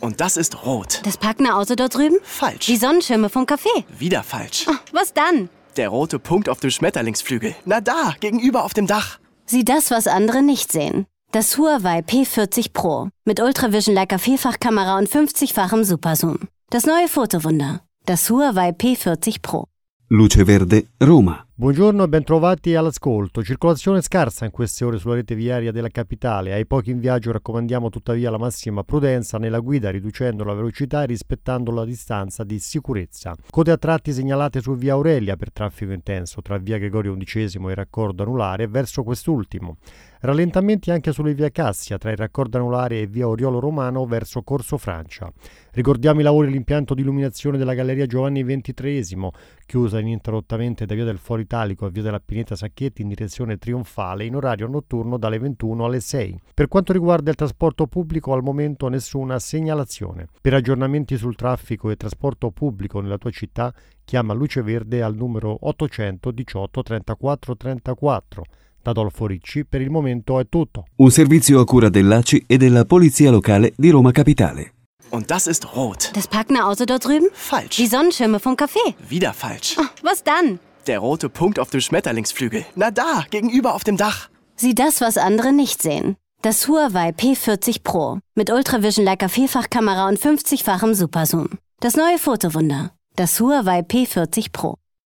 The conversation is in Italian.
Und das ist rot. Das parkende Auto dort drüben? Falsch. Die Sonnenschirme vom Café? Wieder falsch. Oh, was dann? Der rote Punkt auf dem Schmetterlingsflügel. Na da, gegenüber auf dem Dach. Sieh das, was andere nicht sehen. Das Huawei P40 Pro. Mit Ultravision Leica Vielfachkamera und 50-fachem Superzoom. Das neue Fotowunder. Das Huawei P40 Pro. Luce Verde, Roma. Buongiorno e bentrovati all'ascolto. Circolazione scarsa in queste ore sulla rete viaria della capitale. Ai pochi in viaggio raccomandiamo tuttavia la massima prudenza nella guida, riducendo la velocità e rispettando la distanza di sicurezza. Code a tratti segnalate su via Aurelia per traffico intenso tra via Gregorio XI e il raccordo anulare verso quest'ultimo. Rallentamenti anche sulle via Cassia tra il raccordo anulare e via Oriolo Romano verso Corso Francia. Ricordiamo i lavori all'impianto di illuminazione della Galleria Giovanni XXIII, chiusa ininterrottamente da via del Foro Italico a via della Pineta Sacchetti in direzione trionfale in orario notturno dalle 21 alle 6. Per quanto riguarda il trasporto pubblico, al momento nessuna segnalazione. Per aggiornamenti sul traffico e trasporto pubblico nella tua città, chiama Luce Verde al numero 818 34 34. Da Adolfo Ricci per il momento è tutto. Un servizio a cura dell'ACI e della Polizia Locale di Roma Capitale. Und das ist rot. Das parkende Auto dort drüben? Falsch. Die Sonnenschirme vom Café? Wieder falsch. Oh, was dann? Der rote Punkt auf dem Schmetterlingsflügel. Na da, gegenüber auf dem Dach. Sieh das, was andere nicht sehen. Das Huawei P40 Pro. Mit Ultravision Leica Vielfachkamera und 50-fachem Superzoom. Das neue Fotowunder. Das Huawei P40 Pro.